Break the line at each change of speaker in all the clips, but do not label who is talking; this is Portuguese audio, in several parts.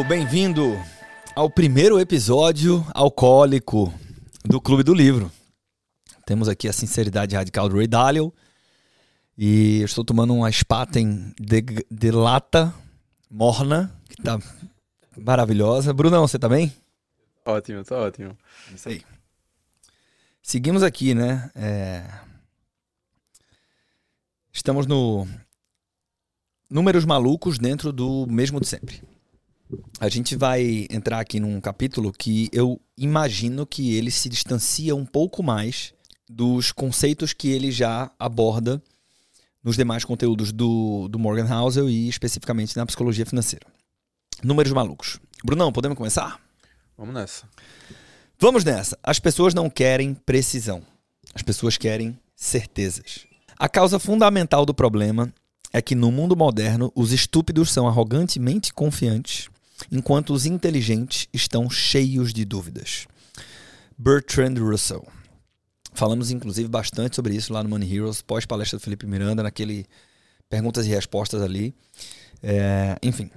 Bem-vindo ao primeiro episódio alcoólico do Clube do Livro. Temos aqui a sinceridade radical do Ray Dalio e eu estou tomando uma Spaten de lata morna, que tá maravilhosa. Brunão, você tá bem?
Ótimo, tá ótimo.
Isso aí. Seguimos aqui, né? Estamos no Números Malucos dentro do mesmo de sempre. A gente vai entrar aqui num capítulo que eu imagino que ele se distancia um pouco mais dos conceitos que ele já aborda nos demais conteúdos do Morgan Housel e especificamente na psicologia financeira. Números Malucos. Brunão, podemos começar?
Vamos nessa.
Vamos nessa. As pessoas não querem precisão. As pessoas querem certezas. A causa fundamental do problema é que no mundo moderno os estúpidos são arrogantemente confiantes, enquanto os inteligentes estão cheios de dúvidas. Bertrand Russell. Falamos inclusive bastante sobre isso lá no Money Heroes, pós-palestra do Felipe Miranda, naquele perguntas e respostas ali. Enfim.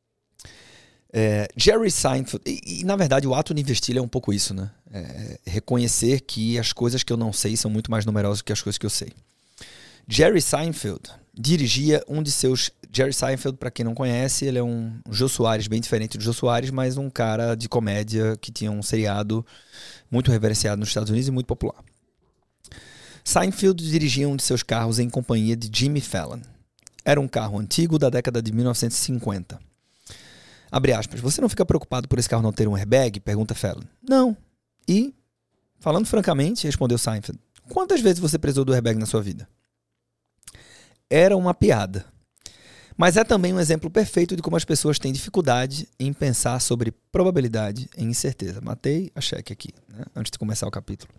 Jerry Seinfeld, e na verdade o ato de investir é um pouco isso, né? Reconhecer que as coisas que eu não sei são muito mais numerosas que as coisas que eu sei. Jerry Seinfeld dirigia um de seus... Jerry Seinfeld, para quem não conhece, ele é um Jô Soares, bem diferente do Jô Soares, mas um cara de comédia que tinha um seriado muito reverenciado nos Estados Unidos e muito popular. Seinfeld dirigia um de seus carros em companhia de Jimmy Fallon. Era um carro antigo da década de 1950. Abre aspas. Você não fica preocupado por esse carro não ter um airbag? Pergunta Fallon. Não. E, falando francamente, respondeu Seinfeld, quantas vezes você precisou do airbag na sua vida? Era uma piada. Mas é também um exemplo perfeito de como as pessoas têm dificuldade em pensar sobre probabilidade e incerteza. Matei a cheque aqui, né? Antes de começar o capítulo.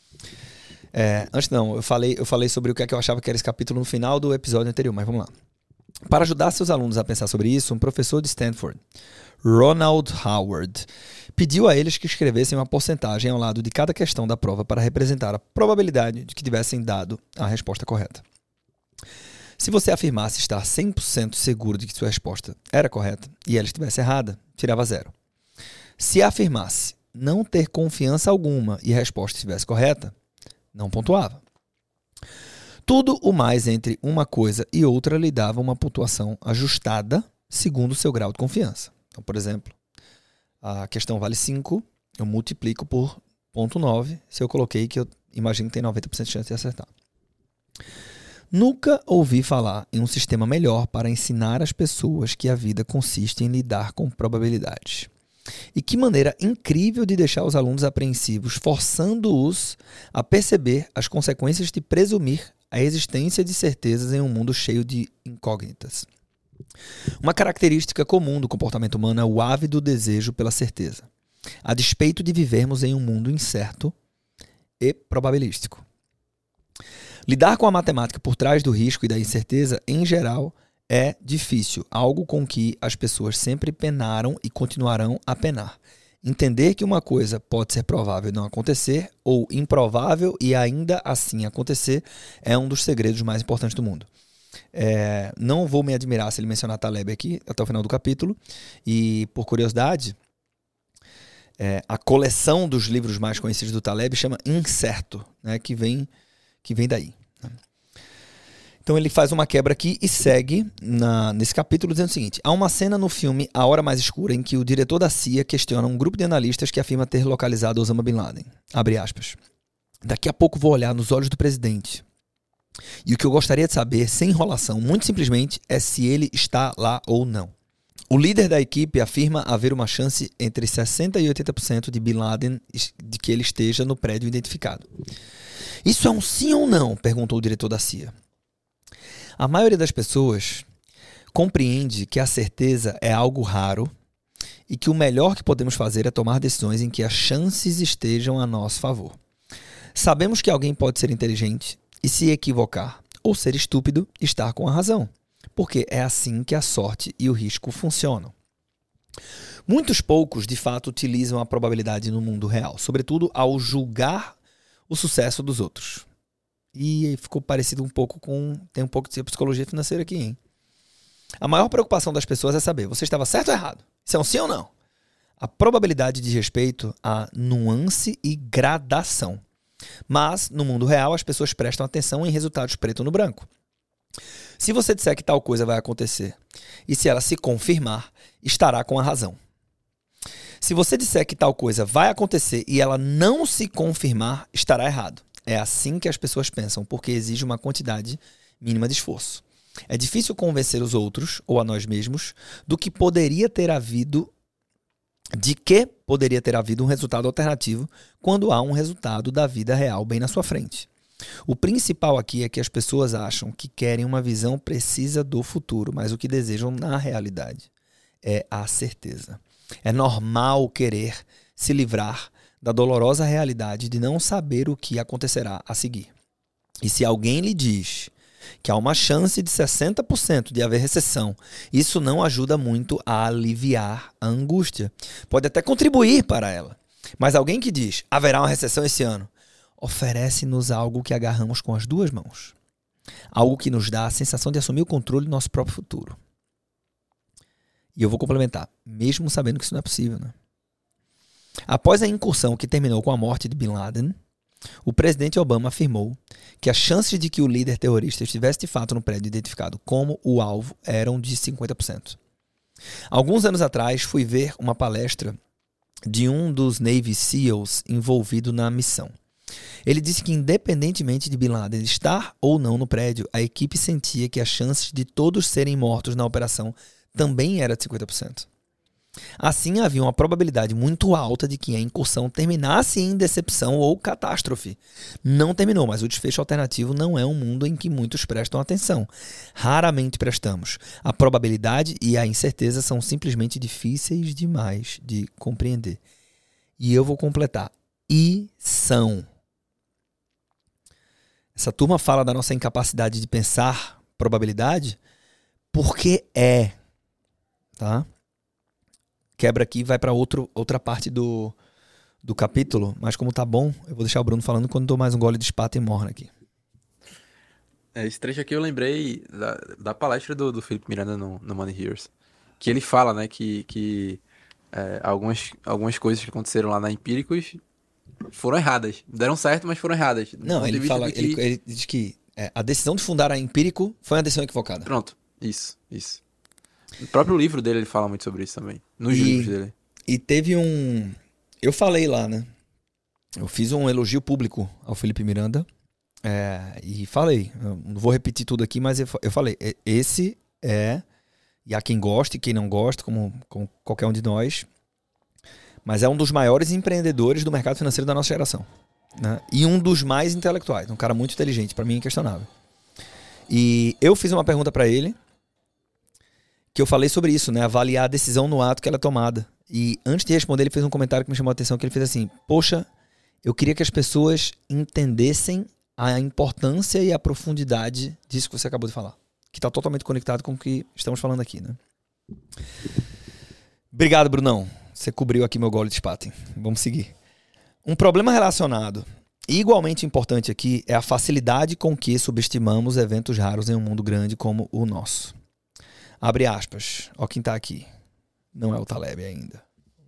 Eu falei sobre o que é que eu achava que era esse capítulo no final do episódio anterior, mas vamos lá. Para ajudar seus alunos a pensar sobre isso, um professor de Stanford, Ronald Howard, pediu a eles que escrevessem uma porcentagem ao lado de cada questão da prova para representar a probabilidade de que tivessem dado a resposta correta. Se você afirmasse estar 100% seguro de que sua resposta era correta e ela estivesse errada, tirava 0. Se afirmasse não ter confiança alguma e a resposta estivesse correta, não pontuava. Tudo o mais entre uma coisa e outra lhe dava uma pontuação ajustada segundo o seu grau de confiança. Então, por exemplo, a questão vale 5, eu multiplico por 0,9 se eu coloquei que eu imagino que tem 90% de chance de acertar. Nunca ouvi falar em um sistema melhor para ensinar às pessoas que a vida consiste em lidar com probabilidades. E que maneira incrível de deixar os alunos apreensivos, forçando-os a perceber as consequências de presumir a existência de certezas em um mundo cheio de incógnitas. Uma característica comum do comportamento humano é o ávido desejo pela certeza, a despeito de vivermos em um mundo incerto e probabilístico. Lidar com a matemática por trás do risco e da incerteza, em geral, é difícil, algo com que as pessoas sempre penaram e continuarão a penar. Entender que uma coisa pode ser provável e não acontecer, ou improvável e ainda assim acontecer, é um dos segredos mais importantes do mundo. Não vou me admirar se ele mencionar Taleb aqui, até o final do capítulo, e por curiosidade, a coleção dos livros mais conhecidos do Taleb chama Incerto, né, que vem daí. Então ele faz uma quebra aqui e segue nesse capítulo dizendo o seguinte: há uma cena no filme A Hora Mais Escura em que o diretor da CIA questiona um grupo de analistas que afirma ter localizado Osama Bin Laden. Abre aspas. Daqui a pouco vou olhar nos olhos do presidente. E o que eu gostaria de saber, sem enrolação, muito simplesmente, é se ele está lá ou não. O líder da equipe afirma haver uma chance entre 60% e 80% de Bin Laden de que ele esteja no prédio identificado. Isso é um sim ou não? Perguntou o diretor da CIA. A maioria das pessoas compreende que a certeza é algo raro e que o melhor que podemos fazer é tomar decisões em que as chances estejam a nosso favor. Sabemos que alguém pode ser inteligente e se equivocar, ou ser estúpido e estar com a razão, porque é assim que a sorte e o risco funcionam. Muitos poucos, de fato, utilizam a probabilidade no mundo real, sobretudo ao julgar o sucesso dos outros. E ficou parecido um pouco com... Tem um pouco de psicologia financeira aqui, hein? A maior preocupação das pessoas é saber, você estava certo ou errado? Isso é um sim ou não? A probabilidade diz respeito a nuance e gradação. Mas, no mundo real, as pessoas prestam atenção em resultados preto no branco. Se você disser que tal coisa vai acontecer, e se ela se confirmar, estará com a razão. Se você disser que tal coisa vai acontecer e ela não se confirmar, estará errado. É assim que as pessoas pensam, porque exige uma quantidade mínima de esforço. É difícil convencer os outros, ou a nós mesmos, de que poderia ter havido um resultado alternativo quando há um resultado da vida real bem na sua frente. O principal aqui é que as pessoas acham que querem uma visão precisa do futuro, mas o que desejam na realidade é a certeza. É normal querer se livrar da dolorosa realidade de não saber o que acontecerá a seguir. E se alguém lhe diz que há uma chance de 60% de haver recessão, isso não ajuda muito a aliviar a angústia. Pode até contribuir para ela. Mas alguém que diz, haverá uma recessão esse ano, oferece-nos algo que agarramos com as duas mãos. Algo que nos dá a sensação de assumir o controle do nosso próprio futuro. E eu vou complementar, mesmo sabendo que isso não é possível, né? Após a incursão que terminou com a morte de Bin Laden, o presidente Obama afirmou que as chances de que o líder terrorista estivesse de fato no prédio identificado como o alvo eram de 50%. Alguns anos atrás, fui ver uma palestra de um dos Navy SEALs envolvido na missão. Ele disse que, independentemente de Bin Laden estar ou não no prédio, a equipe sentia que as chances de todos serem mortos na operação também era de 50%. Assim, havia uma probabilidade muito alta de que a incursão terminasse em decepção ou catástrofe. Não terminou, mas o desfecho alternativo não é um mundo em que muitos prestam atenção. Raramente prestamos. A probabilidade e a incerteza são simplesmente difíceis demais de compreender. E eu vou completar. E são. Essa turma fala da nossa incapacidade de pensar probabilidade porque é. Tá? Quebra aqui e vai para outra parte do capítulo, mas como tá bom, eu vou deixar o Bruno falando quando dou mais um gole de espata e morna aqui.
Esse trecho aqui eu lembrei da palestra do Felipe Miranda no Money Heroes, que ele fala, né, que algumas coisas que aconteceram lá na Empíricos foram erradas. Deram certo, mas foram erradas.
Não, ele fala, ele diz que a decisão de fundar a Empírico foi uma decisão equivocada.
Pronto, isso. No próprio livro dele ele fala muito sobre isso também. Nos livros dele.
E teve eu falei lá, né? Eu fiz um elogio público ao Felipe Miranda. E falei. Eu não vou repetir tudo aqui, mas eu falei. Esse é. E há quem goste e quem não gosta, como qualquer um de nós. Mas é um dos maiores empreendedores do mercado financeiro da nossa geração. Né? E um dos mais intelectuais. Um cara muito inteligente. Para mim, inquestionável. E eu fiz uma pergunta para ele. Que eu falei sobre isso, né? Avaliar a decisão no ato que ela é tomada. E antes de responder, ele fez um comentário que me chamou a atenção, que ele fez assim, poxa, eu queria que as pessoas entendessem a importância e a profundidade disso que você acabou de falar. Que está totalmente conectado com o que estamos falando aqui, né? Obrigado, Brunão. Você cobriu aqui meu gole de espata, hein? Vamos seguir. Um problema relacionado e igualmente importante aqui é a facilidade com que subestimamos eventos raros em um mundo grande como o nosso. Abre aspas. Ó quem tá aqui. Não é o Taleb ainda.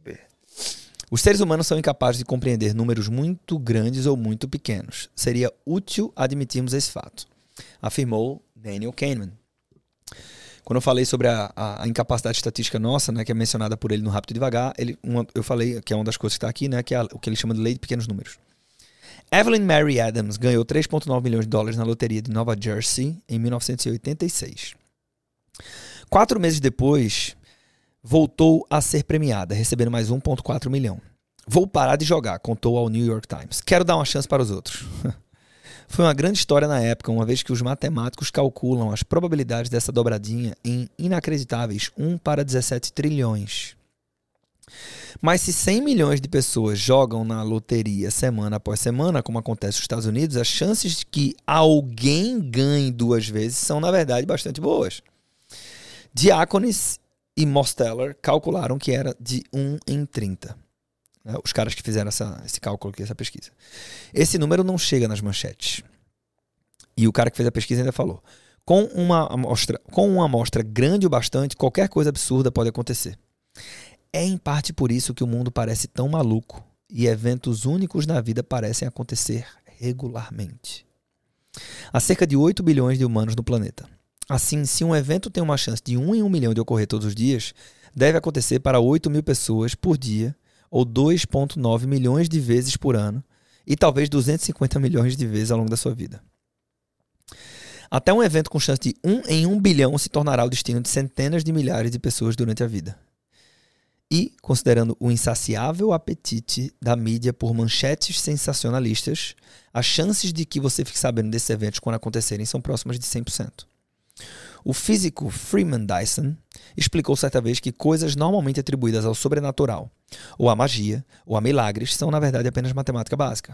Os seres humanos são incapazes de compreender números muito grandes ou muito pequenos. Seria útil admitirmos esse fato, afirmou Daniel Kahneman. Quando eu falei sobre a incapacidade estatística nossa, né, que é mencionada por ele no Rápido e Devagar, eu falei que é uma das coisas que está aqui, né, que é o que ele chama de lei de pequenos números. Evelyn Mary Adams ganhou 3,9 milhões de dólares na loteria de Nova Jersey em 1986. 4 meses depois, voltou a ser premiada, recebendo mais 1,4 milhão. Vou parar de jogar, contou ao New York Times. Quero dar uma chance para os outros. Foi uma grande história na época, uma vez que os matemáticos calculam as probabilidades dessa dobradinha em inacreditáveis 1 para 17 trilhões. Mas se 100 milhões de pessoas jogam na loteria semana após semana, como acontece nos Estados Unidos, as chances de que alguém ganhe 2 vezes são, na verdade, bastante boas. Diáconis e Mosteller calcularam que era de 1 em 30. Os caras que fizeram esse cálculo aqui, essa pesquisa. Esse número não chega nas manchetes. E o cara que fez a pesquisa ainda falou: Com uma amostra grande o bastante, qualquer coisa absurda pode acontecer. É em parte por isso que o mundo parece tão maluco e eventos únicos na vida parecem acontecer regularmente. Há cerca de 8 bilhões de humanos no planeta. Assim, se um evento tem uma chance de 1 em 1 milhão de ocorrer todos os dias, deve acontecer para 8 mil pessoas por dia, ou 2,9 milhões de vezes por ano, e talvez 250 milhões de vezes ao longo da sua vida. Até um evento com chance de 1 em 1 bilhão se tornará o destino de centenas de milhares de pessoas durante a vida. E, considerando o insaciável apetite da mídia por manchetes sensacionalistas, as chances de que você fique sabendo desses eventos quando acontecerem são próximas de 100%. O físico Freeman Dyson explicou certa vez que coisas normalmente atribuídas ao sobrenatural, ou à magia, ou a milagres, são na verdade apenas matemática básica.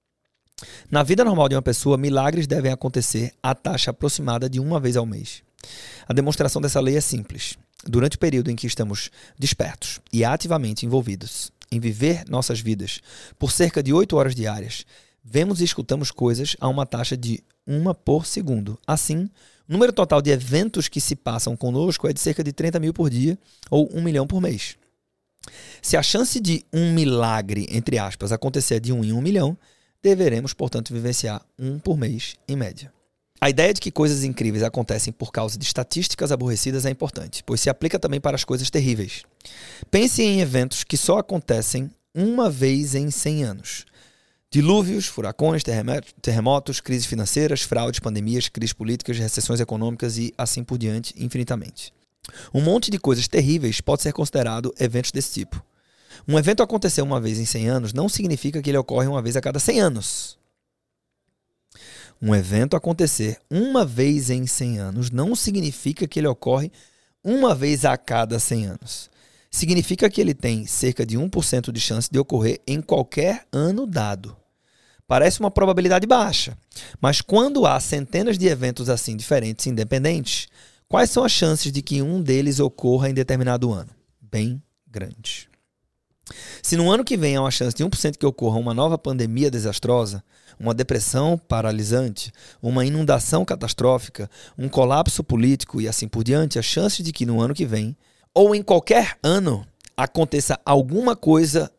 Na vida normal de uma pessoa, milagres devem acontecer à taxa aproximada de 1 vez ao mês. A demonstração dessa lei é simples. Durante o período em que estamos despertos e ativamente envolvidos em viver nossas vidas por cerca de 8 horas diárias, vemos e escutamos coisas a uma taxa de 1 por segundo. Assim, o número total de eventos que se passam conosco é de cerca de 30 mil por dia ou 1 milhão por mês. Se a chance de um milagre, entre aspas, acontecer de 1 em 1 milhão, deveremos, portanto, vivenciar 1 por mês, em média. A ideia de que coisas incríveis acontecem por causa de estatísticas aborrecidas é importante, pois se aplica também para as coisas terríveis. Pense em eventos que só acontecem 1 vez em 100 anos. Dilúvios, furacões, terremotos, crises financeiras, fraudes, pandemias, crises políticas, recessões econômicas e assim por diante, infinitamente. Um monte de coisas terríveis pode ser considerado eventos desse tipo. Um evento acontecer 1 vez em 100 anos não significa que ele ocorre 1 vez a cada 100 anos. Um evento acontecer 1 vez em 100 anos não significa que ele ocorre 1 vez a cada 100 anos. Significa que ele tem cerca de 1% de chance de ocorrer em qualquer ano dado. Parece uma probabilidade baixa, mas quando há centenas de eventos assim diferentes e independentes, quais são as chances de que um deles ocorra em determinado ano? Bem grandes. Se no ano que vem há uma chance de 1% que ocorra uma nova pandemia desastrosa, uma depressão paralisante, uma inundação catastrófica, um colapso político e assim por diante, a chance de que no ano que vem, ou em qualquer ano, aconteça alguma coisa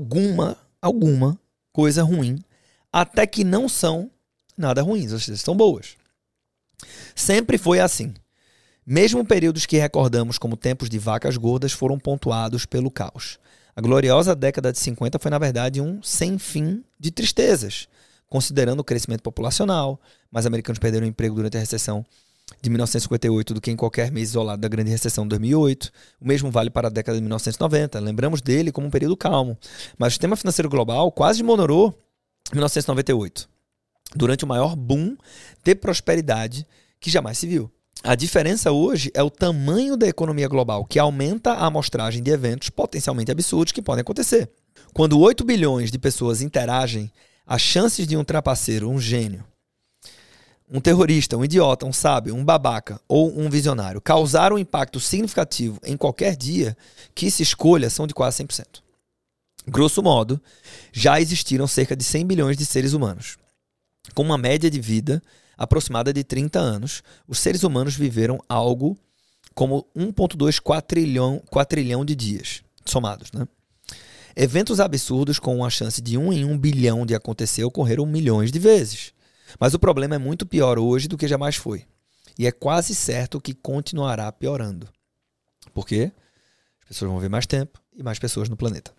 ruim, até que não são nada ruins, ou seja, são boas. Sempre foi assim. Mesmo períodos que recordamos como tempos de vacas gordas foram pontuados pelo caos. A gloriosa década de 50 foi, na verdade, um sem fim de tristezas, considerando o crescimento populacional. Mais americanos perderam o emprego durante a recessão de 1958 do que em qualquer mês isolado da grande recessão de 2008. O mesmo vale para a década de 1990. Lembramos dele como um período calmo. Mas o sistema financeiro global quase desmonorou em 1998, durante o maior boom de prosperidade que jamais se viu. A diferença hoje é o tamanho da economia global, que aumenta a amostragem de eventos potencialmente absurdos que podem acontecer. Quando 8 bilhões de pessoas interagem, as chances de um trapaceiro, um gênio, um terrorista, um idiota, um sábio, um babaca ou um visionário causar um impacto significativo em qualquer dia que se escolha são de quase 100%. Grosso modo, já existiram cerca de 100 bilhões de seres humanos. Com uma média de vida aproximada de 30 anos, os seres humanos viveram algo como 1,2 quatrilhão de dias somados, né? Eventos absurdos com uma chance de 1 em 1 bilhão de acontecer ocorreram milhões de vezes. Mas o problema é muito pior hoje do que jamais foi. E é quase certo que continuará piorando. Por quê? As pessoas vão ver mais tempo e mais pessoas no planeta.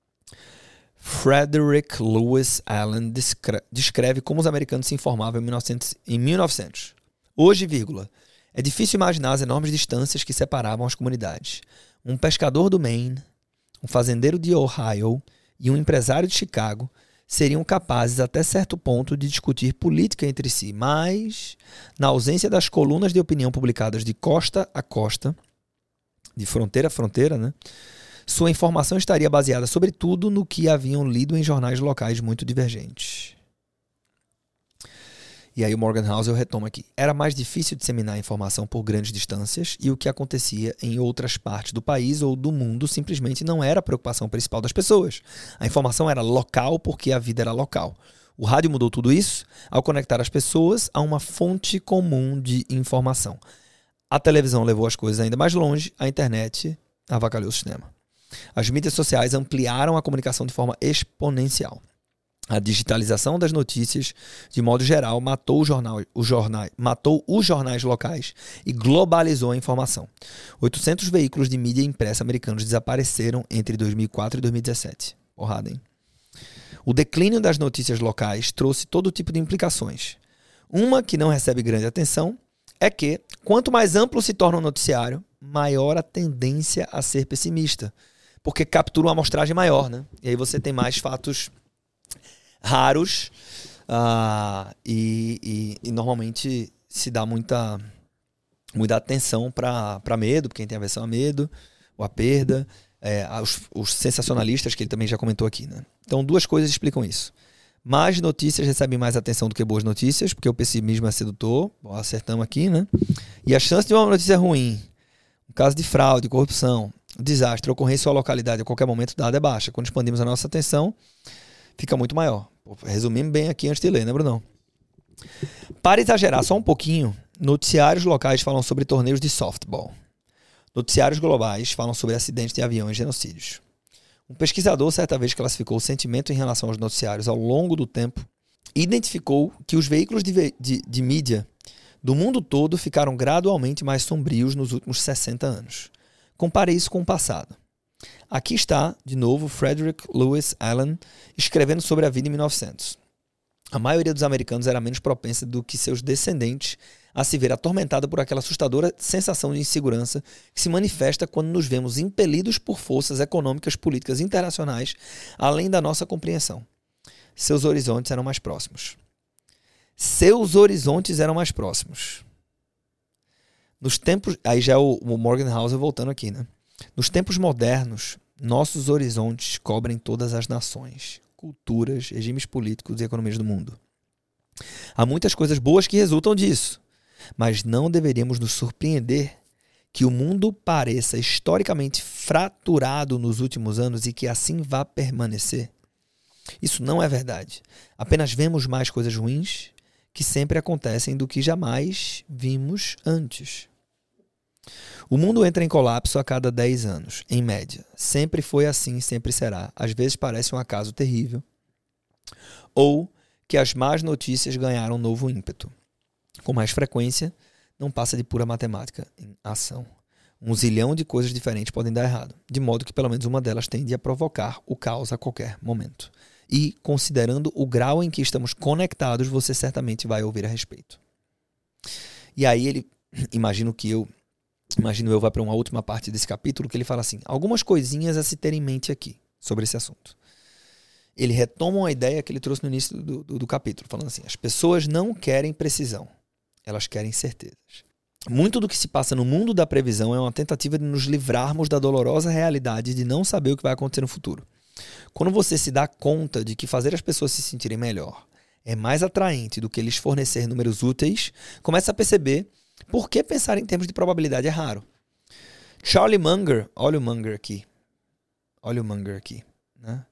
Frederick Lewis Allen descreve como os americanos se informavam em 1900. Hoje, é difícil imaginar as enormes distâncias que separavam as comunidades. Um pescador do Maine, um fazendeiro de Ohio e um empresário de Chicago seriam capazes até certo ponto de discutir política entre si, mas, na ausência das colunas de opinião publicadas de costa a costa, de fronteira a fronteira, né? Sua informação estaria baseada, sobretudo, no que haviam lido em jornais locais muito divergentes. E aí o Morgan Housel retoma aqui. Era mais difícil disseminar a informação por grandes distâncias e o que acontecia em outras partes do país ou do mundo simplesmente não era a preocupação principal das pessoas. A informação era local porque a vida era local. O rádio mudou tudo isso ao conectar as pessoas a uma fonte comum de informação. A televisão levou as coisas ainda mais longe, a internet avacalhou o cinema. As mídias sociais ampliaram a comunicação de forma exponencial. A digitalização das notícias, de modo geral, matou os jornais locais e globalizou a informação. 800 veículos de mídia impressa americanos desapareceram entre 2004 e 2017. Porrada, hein? O declínio das notícias locais trouxe todo tipo de implicações. Uma que não recebe grande atenção é que, quanto mais amplo se torna o noticiário, maior a tendência a ser pessimista, porque captura uma amostragem maior, né? E aí você tem mais fatos raros e normalmente se dá muita atenção para medo, porque quem tem aversão a medo, ou a perda, os sensacionalistas, que ele também já comentou aqui, né? Então, duas coisas explicam isso. Más notícias recebem mais atenção do que boas notícias, porque o pessimismo é sedutor. Bom, acertamos aqui, né? E a chance de uma notícia ruim, um caso de fraude, corrupção, desastre, ocorrência ou localidade a qualquer momento dado é baixa. Quando expandimos a nossa atenção, fica muito maior. Resumimos bem aqui antes de ler, né, Brunão? Para exagerar só um pouquinho, noticiários locais falam sobre torneios de softball. Noticiários globais falam sobre acidentes de avião e genocídios. Um pesquisador certa vez classificou o sentimento em relação aos noticiários ao longo do tempo e identificou que os veículos de mídia do mundo todo ficaram gradualmente mais sombrios nos últimos 60 anos. Compare isso com o passado. Aqui está, de novo, Frederick Lewis Allen escrevendo sobre a vida em 1900. A maioria dos americanos era menos propensa do que seus descendentes a se ver atormentada por aquela assustadora sensação de insegurança que se manifesta quando nos vemos impelidos por forças econômicas, políticas internacionais, além da nossa compreensão. Seus horizontes eram mais próximos. Nos tempos... Aí já é o Morgan Housel voltando aqui, né? Nos tempos modernos, nossos horizontes cobrem todas as nações, culturas, regimes políticos e economias do mundo. Há muitas coisas boas que resultam disso, mas não deveríamos nos surpreender que o mundo pareça historicamente fraturado nos últimos anos e que assim vá permanecer. Isso não é verdade. Apenas vemos mais coisas ruins que sempre acontecem do que jamais vimos antes. O mundo entra em colapso a cada 10 anos, em média. Sempre foi assim, sempre será. Às vezes parece um acaso terrível. Ou que as más notícias ganharam um novo ímpeto. Com mais frequência, não passa de pura matemática em ação. 1 zilhão de coisas diferentes podem dar errado, de modo que pelo menos uma delas tende a provocar o caos a qualquer momento. E, considerando o grau em que estamos conectados, você certamente vai ouvir a respeito. E aí ele, imagino eu, vai para uma última parte desse capítulo, que ele fala assim, algumas coisinhas a se ter em mente aqui, sobre esse assunto. Ele retoma uma ideia que ele trouxe no início do capítulo, falando assim, as pessoas não querem precisão, elas querem certezas. Muito do que se passa no mundo da previsão é uma tentativa de nos livrarmos da dolorosa realidade de não saber o que vai acontecer no futuro. Quando você se dá conta de que fazer as pessoas se sentirem melhor é mais atraente do que lhes fornecer números úteis, começa a perceber por que pensar em termos de probabilidade é raro. Charlie Munger, olha o Munger aqui, né?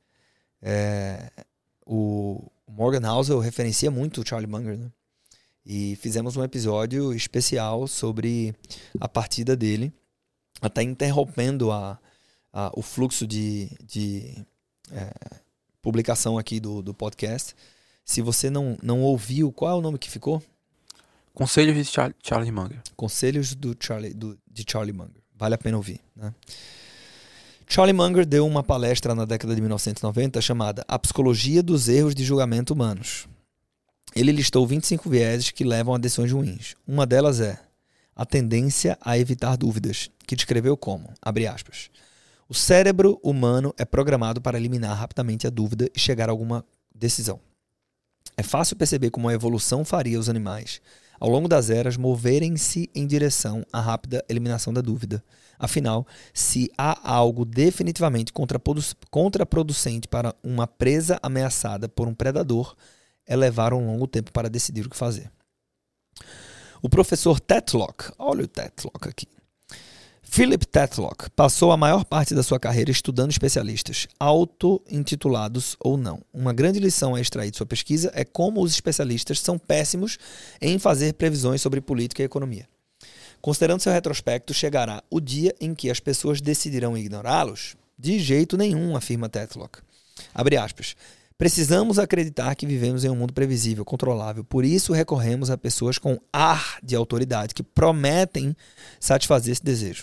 O Morgan Housel referencia muito o Charlie Munger, né? E fizemos um episódio especial sobre a partida dele, até interrompendo o fluxo de publicação aqui do podcast. Se você não ouviu, qual é o nome que ficou?
Conselhos de Charlie Munger.
Conselhos de Charlie Munger. Vale a pena ouvir, né? Charlie Munger deu uma palestra na década de 1990 chamada A Psicologia dos Erros de Julgamento Humanos. Ele listou 25 vieses que levam a decisões ruins. Uma delas é a tendência a evitar dúvidas, que descreveu como, abre aspas, o cérebro humano é programado para eliminar rapidamente a dúvida e chegar a alguma decisão. É fácil perceber como a evolução faria os animais, ao longo das eras, moverem-se em direção à rápida eliminação da dúvida. Afinal, se há algo definitivamente contraproducente para uma presa ameaçada por um predador, é levar um longo tempo para decidir o que fazer. O professor Tetlock, olha o Tetlock aqui, Philip Tetlock passou a maior parte da sua carreira estudando especialistas, auto-intitulados ou não. Uma grande lição a extrair de sua pesquisa é como os especialistas são péssimos em fazer previsões sobre política e economia. Considerando seu retrospecto, chegará o dia em que as pessoas decidirão ignorá-los? De jeito nenhum, afirma Tetlock. Abre aspas. Precisamos acreditar que vivemos em um mundo previsível, controlável. Por isso recorremos a pessoas com ar de autoridade que prometem satisfazer esse desejo.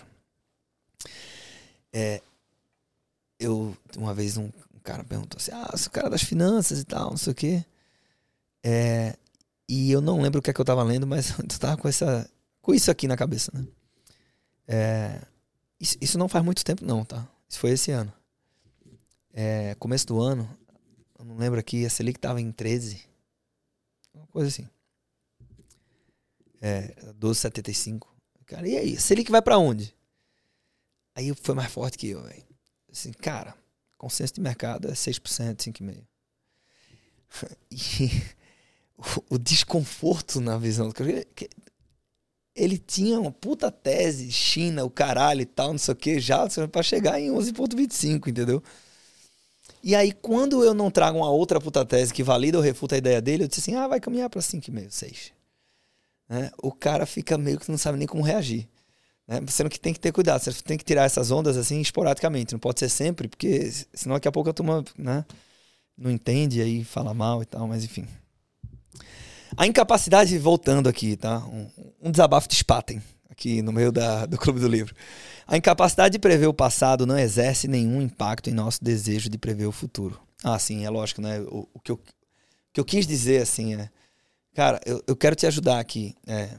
Uma vez um cara perguntou assim, sou o cara das finanças e tal, não sei o quê. E eu não lembro o que é que eu estava lendo, mas eu estava com isso aqui na cabeça, né? Isso não faz muito tempo não, tá? Isso foi esse ano. Começo do ano, eu não lembro aqui, a Selic estava em 13. Uma coisa assim. 12,75. Cara, e aí? A Selic vai pra onde? Aí foi mais forte que eu, velho. Assim, cara, consenso de mercado é 6%, 5,5%. E o desconforto na visão do cara, ele tinha uma puta tese, China, o caralho e tal, não sei o que, já pra chegar em 11,25, entendeu? E aí, quando eu não trago uma outra puta tese que valida ou refuta a ideia dele, eu disse assim, vai caminhar pra 5,5, 6. Né? O cara fica meio que não sabe nem como reagir. Né? Sendo que tem que ter cuidado, você tem que tirar essas ondas assim esporadicamente, não pode ser sempre, porque senão daqui a pouco a turma, né, não entende e aí fala mal e tal, mas enfim. A incapacidade, voltando aqui, tá? Um desabafo de Spaten, aqui no meio do Clube do Livro. A incapacidade de prever o passado não exerce nenhum impacto em nosso desejo de prever o futuro. Sim, é lógico, né? O que eu quis dizer, assim, cara, eu quero te ajudar aqui.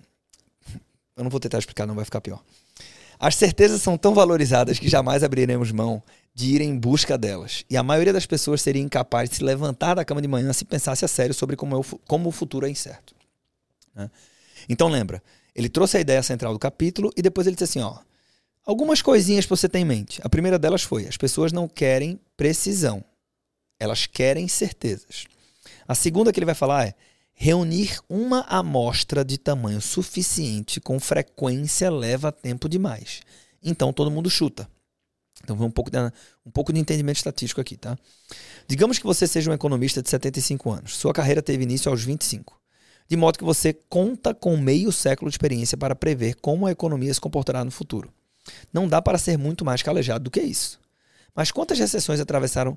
Eu não vou tentar explicar, não vai ficar pior. As certezas são tão valorizadas que jamais abriremos mão de ir em busca delas. E a maioria das pessoas seria incapaz de se levantar da cama de manhã se pensasse a sério sobre como o futuro é incerto. Né? Então lembra, ele trouxe a ideia central do capítulo e depois ele disse assim, algumas coisinhas para você ter em mente. A primeira delas foi, as pessoas não querem precisão, elas querem certezas. A segunda que ele vai falar é, reunir uma amostra de tamanho suficiente com frequência leva tempo demais. Então todo mundo chuta. Então vamos um pouco de entendimento estatístico aqui, tá? Digamos que você seja um economista de 75 anos. Sua carreira teve início aos 25. De modo que você conta com meio século de experiência para prever como a economia se comportará no futuro. Não dá para ser muito mais calejado do que isso. Mas quantas recessões atravessaram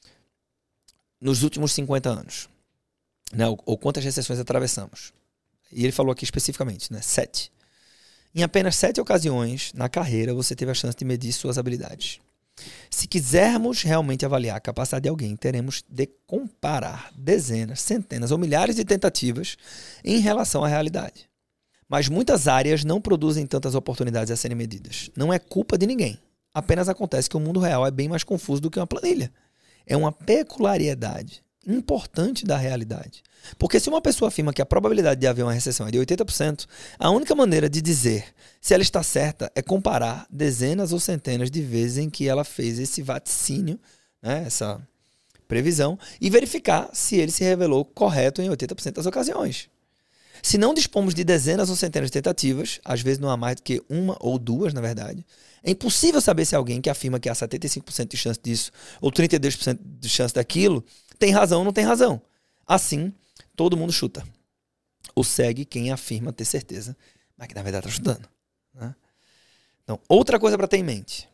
nos últimos 50 anos? Né? Ou quantas recessões atravessamos? E ele falou aqui especificamente, né? 7. Em apenas 7 ocasiões na carreira você teve a chance de medir suas habilidades. Se quisermos realmente avaliar a capacidade de alguém, teremos de comparar dezenas, centenas ou milhares de tentativas em relação à realidade. Mas muitas áreas não produzem tantas oportunidades a serem medidas. Não é culpa de ninguém. Apenas acontece que o mundo real é bem mais confuso do que uma planilha. É uma peculiaridade importante da realidade. Porque se uma pessoa afirma que a probabilidade de haver uma recessão é de 80%, a única maneira de dizer se ela está certa é comparar dezenas ou centenas de vezes em que ela fez esse vaticínio, né, essa previsão, e verificar se ele se revelou correto em 80% das ocasiões. Se não dispomos de dezenas ou centenas de tentativas, às vezes não há mais do que uma ou duas, na verdade, é impossível saber se alguém que afirma que há 75% de chance disso ou 32% de chance daquilo tem razão ou não tem razão. Assim, todo mundo chuta. Ou segue quem afirma ter certeza, mas que na verdade está chutando. Né? Então, outra coisa para ter em mente.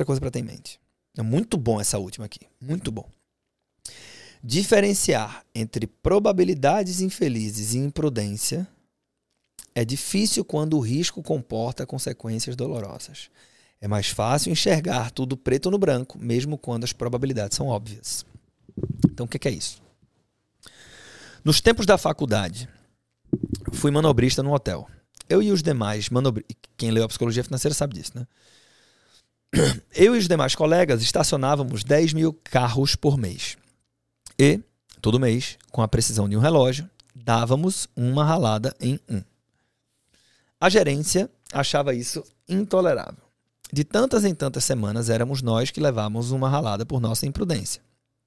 É muito bom essa última aqui. Muito bom. Diferenciar entre probabilidades infelizes e imprudência é difícil quando o risco comporta consequências dolorosas. É mais fácil enxergar tudo preto no branco, mesmo quando as probabilidades são óbvias. Então, o que é isso? Nos tempos da faculdade, fui manobrista num hotel. Eu e os demais quem leu a psicologia financeira sabe disso, né? Eu e os demais colegas estacionávamos 10 mil carros por mês. E, todo mês, com a precisão de um relógio, dávamos uma ralada em um. A gerência achava isso intolerável. De tantas em tantas semanas, éramos nós que levávamos uma ralada por nossa imprudência.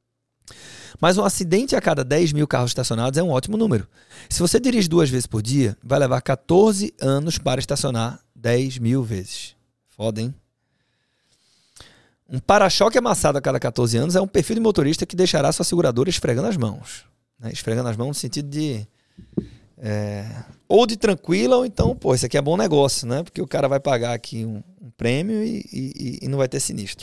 Mas um acidente a cada 10 mil carros estacionados é um ótimo número. Se você dirige 2 vezes por dia, vai levar 14 anos para estacionar 10 mil vezes. Foda, hein? Um para-choque amassado a cada 14 anos é um perfil de motorista que deixará sua seguradora esfregando as mãos. Né? Esfregando as mãos no sentido de... ou de tranquila, ou então, pô, isso aqui é bom negócio, né? Porque o cara vai pagar aqui um prêmio e não vai ter sinistro.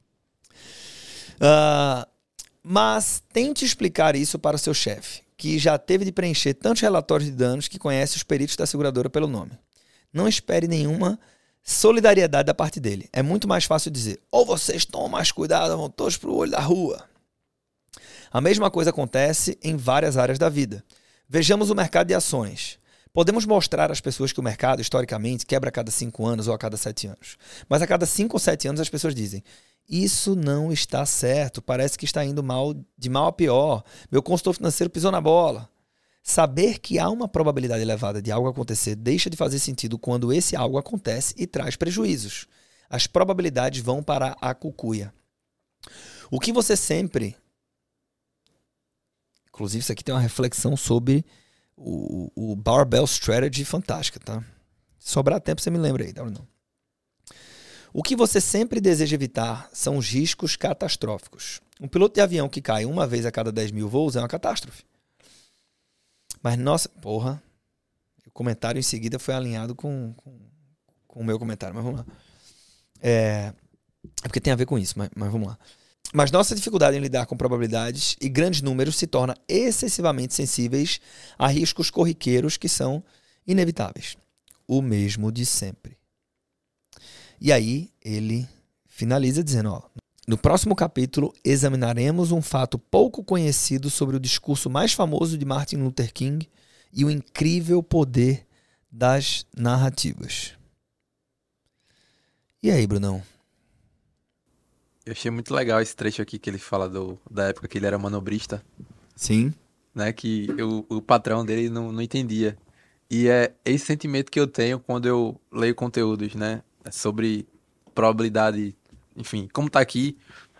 Mas tente explicar isso para o seu chefe, que já teve de preencher tantos relatórios de danos que conhece os peritos da seguradora pelo nome. Não espere nenhuma solidariedade da parte dele. É muito mais fácil dizer: ou vocês tomam mais cuidado, vão todos pro olho da rua. A mesma coisa acontece em várias áreas da vida. Vejamos o mercado de ações. Podemos mostrar às pessoas que o mercado, historicamente, quebra a cada 5 anos ou a cada 7 anos. Mas a cada 5 ou 7 anos as pessoas dizem: isso não está certo, parece que está indo de mal a pior. Meu consultor financeiro pisou na bola. Saber que há uma probabilidade elevada de algo acontecer deixa de fazer sentido quando esse algo acontece e traz prejuízos. As probabilidades vão para a cucuia. O que você sempre... Inclusive, isso aqui tem uma reflexão sobre o Barbell Strategy fantástica, tá? Se sobrar tempo, você me lembra aí, não? O que você sempre deseja evitar são os riscos catastróficos. Um piloto de avião que cai uma vez a cada 10 mil voos é uma catástrofe. Mas, nossa, porra, o comentário em seguida foi alinhado com o meu comentário, mas vamos lá. É porque tem a ver com isso, mas vamos lá. Mas nossa dificuldade em lidar com probabilidades e grandes números se torna excessivamente sensíveis a riscos corriqueiros que são inevitáveis. O mesmo de sempre. E aí ele finaliza dizendo, ó, no próximo capítulo examinaremos um fato pouco conhecido sobre o discurso mais famoso de Martin Luther King e o incrível poder das narrativas. E aí, Brunão?
Eu achei muito legal esse trecho aqui que ele fala da época que ele era manobrista.
Sim.
Né, que o patrão dele não entendia. E é esse sentimento que eu tenho quando eu leio conteúdos, né, sobre probabilidade, enfim, como tá aqui,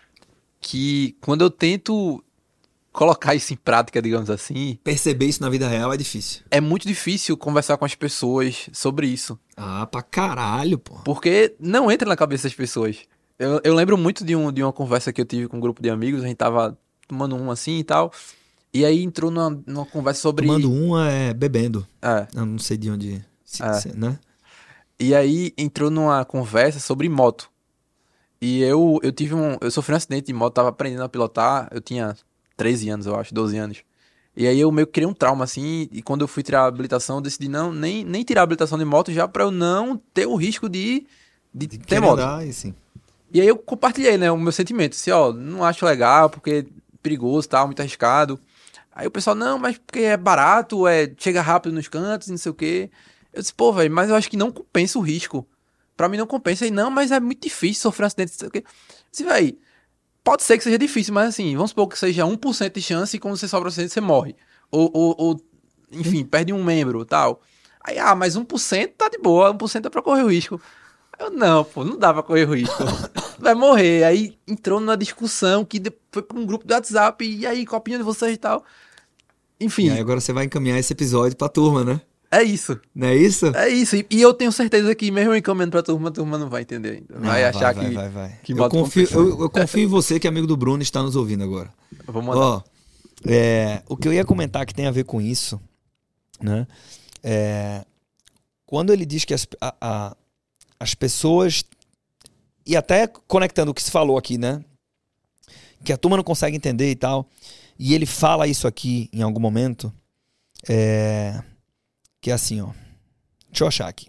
que quando eu tento colocar isso em prática, digamos assim...
Perceber isso na vida real é difícil.
É muito difícil conversar com as pessoas sobre isso.
Ah, pra caralho, pô.
Porque não entra na cabeça das pessoas. Eu lembro muito de uma conversa que eu tive com um grupo de amigos, a gente tava tomando um assim e tal, e aí entrou numa conversa sobre...
Tomando uma é bebendo.
É.
Eu não sei de onde, né?
E aí entrou numa conversa sobre moto. E eu sofri um acidente de moto, tava aprendendo a pilotar, eu tinha 13 anos, eu acho, 12 anos. E aí eu meio que criei um trauma, assim, e quando eu fui tirar a habilitação, eu decidi nem tirar a habilitação de moto já pra eu não ter o risco de ter moto.
Andar, sim.
E aí eu compartilhei, né, o meu sentimento, assim, ó, não acho legal, porque é perigoso, tal, muito arriscado. Aí o pessoal, não, mas porque é barato, chega rápido nos cantos, não sei o quê. Eu disse, pô, velho, mas eu acho que não compensa o risco. Pra mim não compensa. E não, mas é muito difícil sofrer um acidente, não sei o quê. Eu disse, velho, pode ser que seja difícil, mas assim, vamos supor que seja 1% de chance e quando você sofre um acidente, você morre. Ou enfim, perde um membro e tal. Aí, mas 1% tá de boa, 1% é pra correr o risco. Eu, não, pô, não dá pra correr o risco. Vai morrer. Aí entrou numa discussão que foi pra um grupo do WhatsApp. E aí, qual a opinião de vocês e tal? Enfim.
E aí agora você vai encaminhar esse episódio pra turma, né?
É isso.
Não é isso?
É isso. E eu tenho certeza que mesmo eu encaminhando pra turma, a turma não vai entender ainda. Vai achar que
eu confio em você, que é amigo do Bruno, está nos ouvindo agora.
Vou mandar.
O que eu ia comentar que tem a ver com isso, né? Quando ele diz que as pessoas, e até conectando o que se falou aqui, né? Que a turma não consegue entender e tal. E ele fala isso aqui em algum momento. Que é assim, ó. Deixa eu achar aqui.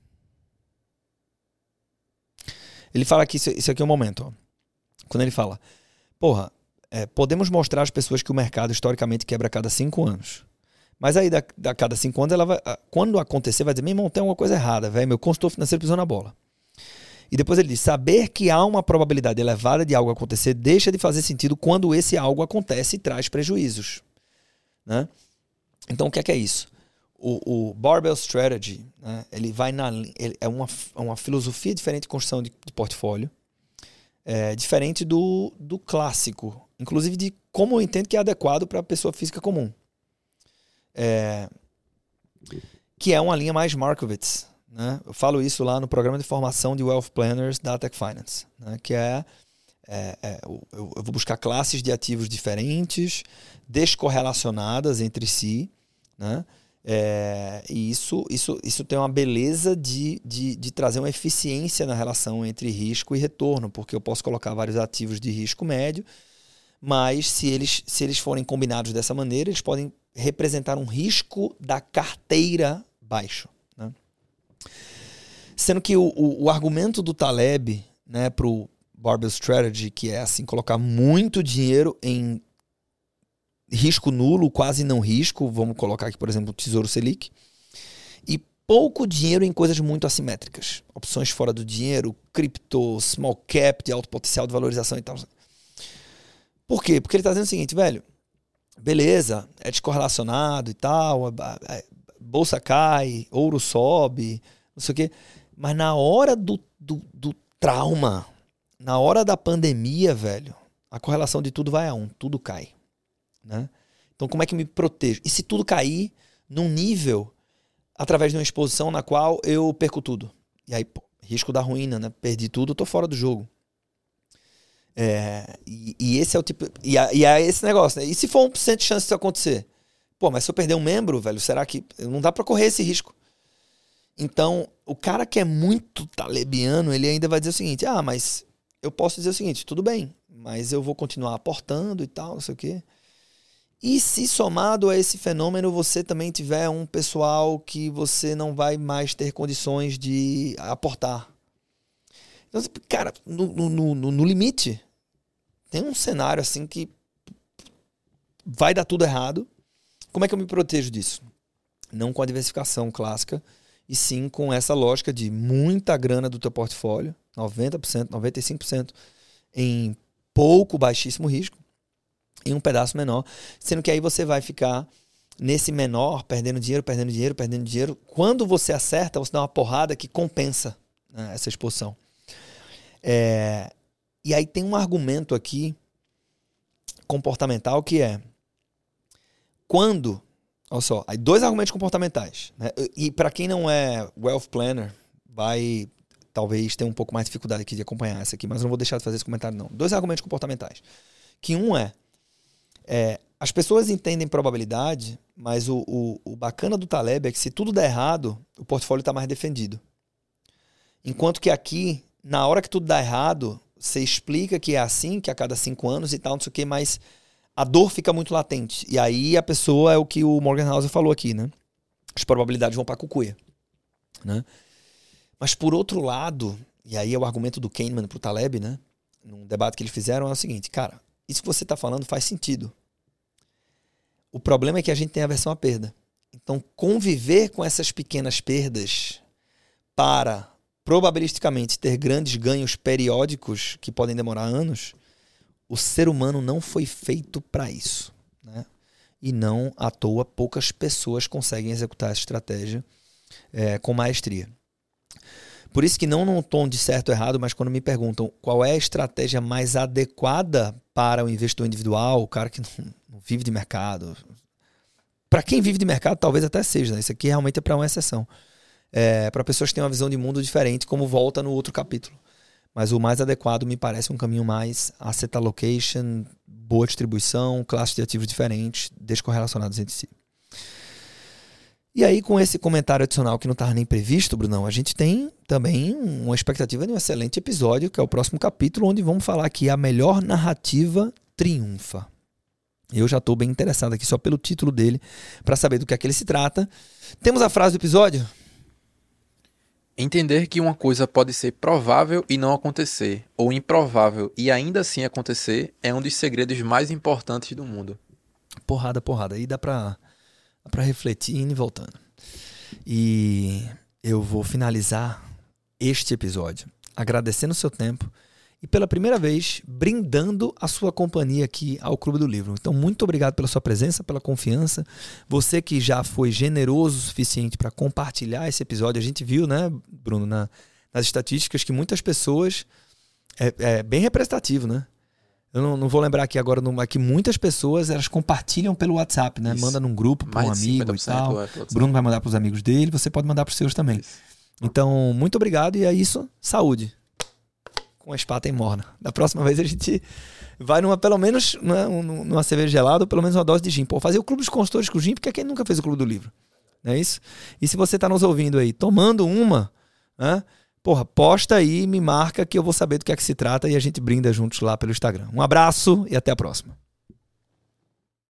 Ele fala que isso aqui é um momento, ó. Quando ele fala, porra, podemos mostrar às pessoas que o mercado historicamente quebra a cada 5 anos. Mas aí, a cada 5 anos, ela vai, quando acontecer, vai dizer, meu irmão, tem alguma coisa errada, velho. Meu consultor financeiro pisou na bola. E depois ele diz, saber que há uma probabilidade elevada de algo acontecer deixa de fazer sentido quando esse algo acontece e traz prejuízos. Né? Então, o que é isso? O Barbell Strategy, né? Ele vai é uma filosofia diferente de construção de portfólio, diferente do clássico, inclusive de como eu entendo que é adequado para a pessoa física comum. Que é uma linha mais Markowitz, né? Eu falo isso lá no programa de formação de Wealth Planners da Tech Finance, né? Que eu vou buscar classes de ativos diferentes, descorrelacionadas entre si, né? E isso tem uma beleza de trazer uma eficiência na relação entre risco e retorno, porque eu posso colocar vários ativos de risco médio, mas se eles forem combinados dessa maneira, eles podem representar um risco da carteira baixo, né? Sendo que o argumento do Taleb, né, para o Barbell Strategy, que é assim, colocar muito dinheiro em risco nulo, quase não risco, vamos colocar aqui, por exemplo, o Tesouro Selic, e pouco dinheiro em coisas muito assimétricas. Opções fora do dinheiro, cripto, small cap, de alto potencial de valorização e tal. Por quê? Porque ele está dizendo o seguinte, velho, beleza, é descorrelacionado e tal, a bolsa cai, ouro sobe, não sei o quê, mas na hora do trauma, na hora da pandemia, velho, a correlação de tudo vai a 1, tudo cai, né? Então como é que eu me protejo? E se tudo cair num nível, através de uma exposição na qual eu perco tudo? E aí, pô, risco da ruína, né? Perdi tudo, eu tô fora do jogo. E esse é o tipo... E é esse negócio, né? E se for 1% de chance disso acontecer? Pô, mas se eu perder um membro, velho, será que... Não dá pra correr esse risco. Então, o cara que é muito talebiano, ele ainda vai dizer o seguinte, mas eu posso dizer o seguinte, tudo bem, mas eu vou continuar aportando e tal, não sei o quê. E se somado a esse fenômeno você também tiver um pessoal que você não vai mais ter condições de aportar? Então, cara, no limite, tem um cenário assim que vai dar tudo errado. Como é que eu me protejo disso? Não com a diversificação clássica, e sim com essa lógica de muita grana do teu portfólio, 90%, 95% em pouco, baixíssimo risco, em um pedaço menor, sendo que aí você vai ficar nesse menor, perdendo dinheiro. Quando você acerta, você dá uma porrada que compensa, né, essa exposição. E aí tem um argumento aqui comportamental que é quando... Olha só, aí 2 argumentos comportamentais, né? E para quem não é wealth planner, vai talvez ter um pouco mais de dificuldade aqui de acompanhar essa aqui, mas eu não vou deixar de fazer esse comentário não. 2 argumentos comportamentais. Que um as pessoas entendem probabilidade, mas o bacana do Taleb é que se tudo der errado, o portfólio está mais defendido. Enquanto que aqui, na hora que tudo dá errado, você explica que é assim, que a cada 5 anos e tal, não sei o que, mas a dor fica muito latente. E aí a pessoa é o que o Morgan Housel falou aqui, né? As probabilidades vão para a cucuia, né? Mas por outro lado, e aí é o argumento do Kahneman para o Taleb, né? Num debate que eles fizeram é o seguinte, cara, isso que você está falando faz sentido. O problema é que a gente tem aversão à perda. Então, conviver com essas pequenas perdas para, probabilisticamente, ter grandes ganhos periódicos que podem demorar anos, o ser humano não foi feito para isso, né? E não à toa poucas pessoas conseguem executar essa estratégia com maestria. Por isso que não num tom de certo ou errado, mas quando me perguntam qual é a estratégia mais adequada para o investidor individual, o cara que não vive de mercado. Para quem vive de mercado, talvez até seja, né? Isso aqui realmente é para uma exceção. Para pessoas que têm uma visão de mundo diferente, como volta no outro capítulo. Mas o mais adequado me parece um caminho mais asset allocation, boa distribuição, classes de ativos diferentes, descorrelacionados entre si. E aí, com esse comentário adicional que não estava nem previsto, Brunão, a gente tem também uma expectativa de um excelente episódio, que é o próximo capítulo, onde vamos falar que a melhor narrativa triunfa. Eu já estou bem interessado aqui só pelo título dele, para saber do que é que ele se trata. Temos a frase do episódio?
Entender que uma coisa pode ser provável e não acontecer, ou improvável e ainda assim acontecer, é um dos segredos mais importantes do mundo.
Porrada. Aí dá pra refletir indo e voltando. E eu vou finalizar este episódio agradecendo o seu tempo e pela primeira vez brindando a sua companhia aqui ao Clube do Livro. Então, muito obrigado pela sua presença, pela confiança. Você que já foi generoso o suficiente para compartilhar esse episódio. A gente viu, né, Bruno, nas estatísticas que muitas pessoas... É bem representativo, né? Eu não vou lembrar aqui agora, mas que muitas pessoas elas compartilham pelo WhatsApp, né? Isso. Manda num grupo para um amigo e tal. Bruno vai mandar para os amigos dele, você pode mandar para os seus também. Isso. Então, muito obrigado e é isso. Saúde. Com a espata em morna. Da próxima vez a gente vai pelo menos numa cerveja gelada ou pelo menos uma dose de gin. Pô, fazer o Clube dos Consultores com gin, porque quem nunca fez o Clube do Livro? Não é isso? E se você está nos ouvindo aí, tomando uma, né? Porra, posta aí, me marca que eu vou saber do que é que se trata e a gente brinda juntos lá pelo Instagram. Um abraço e até a próxima.